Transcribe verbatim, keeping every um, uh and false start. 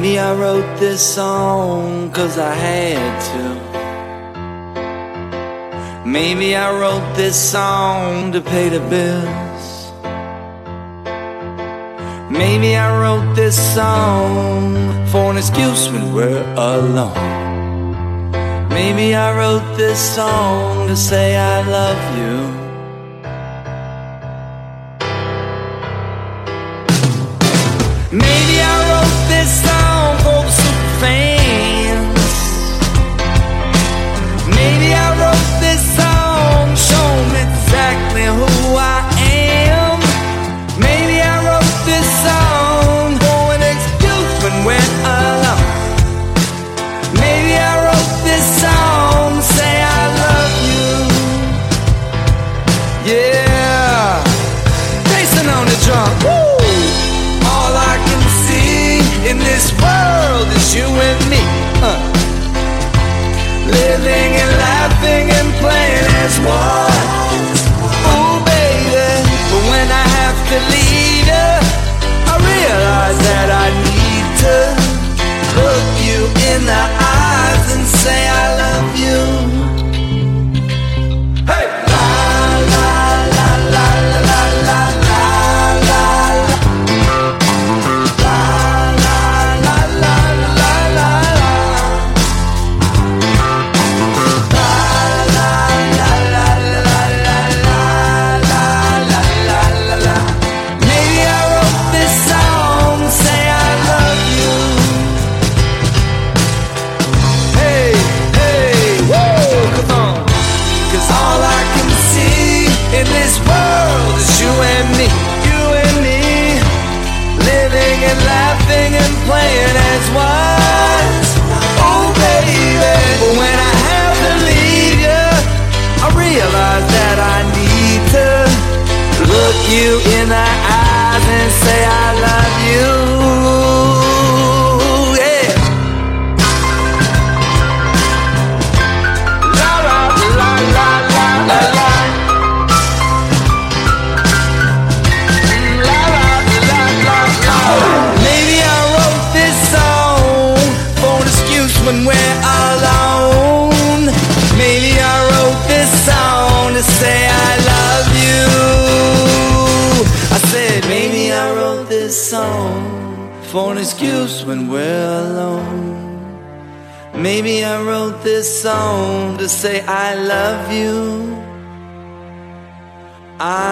Maybe I wrote this song 'cause I had to. Maybe I wrote this song to pay the bills. Maybe I wrote this song for an excuse when we're alone. Maybe I wrote this song to say I love you. Maybe I wrote this song for the super fans. Maybe I wrote this song showing exactly who I am. Maybe I wrote this song for an excuse when we're alone. Maybe I wrote this song to say I love you. Yeah, Jason on the drum. Woo! All I can see in this world is you and me, uh. living and laughing and playing as one. Oh baby, but when I have to leave you, I realize that I need to look you in the eyes and say I love you. Hey! La la la la la la la la la. In this world is you and me, you and me, living and laughing and playing as one. Oh baby, but when I have to leave you, I realize that I need to look you in the eyes and say I love you. La la la la la la la. When we're alone, maybe I wrote this song to say I love you. I said maybe I wrote this song for an excuse when we're alone. Maybe I wrote this song to say I love you. I